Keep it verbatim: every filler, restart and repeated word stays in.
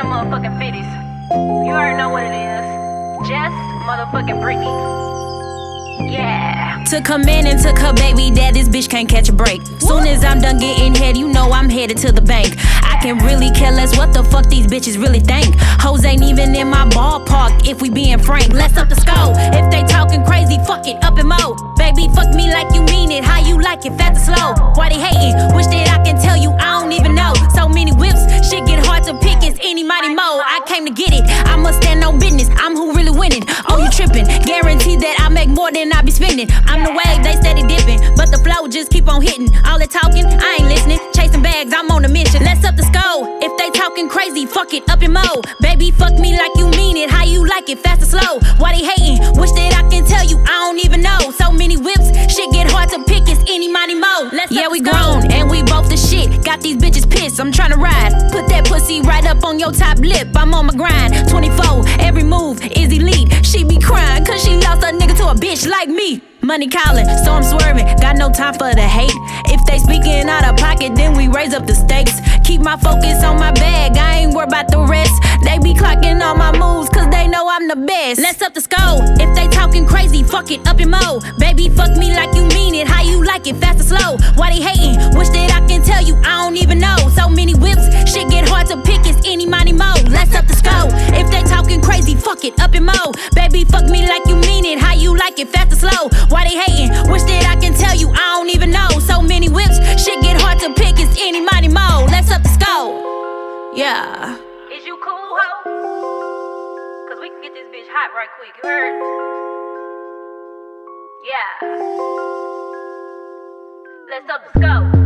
them motherfucking fifties. You already know what it is. Just motherfucking Britney. Yeah. Took her man and took her baby dad, this bitch can't catch a break. Soon as I'm done getting head, you know I'm headed to the bank. I can really care less what the fuck these bitches really think. Hoes ain't even in my ballpark, if we being frank. Let's up the score. If they talking crazy, fuck it, up and mo. Baby, fuck me like you mean it, how you like it, fast or slow. Why they hating? Wish that I can tell you, I don't even know. So many whips, shit get hard to pick, it's any mighty mo. I came to get it, I must stand on business, I'm who really winning. Oh, you tripping, guarantee that I make more than I be spending. I'm the wave, they steady dipping, but the flow just keep on hitting. All that talking, I ain't listening. Chasing bags, I'm on a mission. Let's up the score. If they talking crazy, fuck it, up and mo. Baby, fuck me like you mean it, how you like it, fast or slow. Why they hating? Wish that I can tell you, I don't even know. So many whips, shit get hard to pick, it's any money mo. Let's yeah, we grown, and we both the shit. Got these bitches pissed, I'm tryna ride. Put that pussy right up on your top lip, I'm on my grind. twenty-four, every move is elite. She be crying, cause she lost a nigga to a bitch like me. Money calling, so I'm swerving, got no time for the hate. If they speaking out of pocket, then we raise up the stakes. Keep my focus on my bag, I ain't worried about the rest. They be clocking all my moves, cause they know I'm the best. Let's up the score. If they talking crazy, fuck it, up and mo. Baby, fuck me like you mean it, how you like it, fast or slow. Why they hating? Wish that I can tell you, I don't even know. So many whips, shit get hard to pick, it's any money mo. Let's up the score. If they talking crazy, fuck it, up and mo. Baby, fuck me like you mean it, how you like it, fast or slow. Why they hating? Wish that I can tell you, I don't even know. So many whips, shit get hard to pick, it's any money mo. Let's up the score. Yeah. Is you cool, ho? Cause we can get this bitch hot right quick, you heard? Yeah. Let's up the score.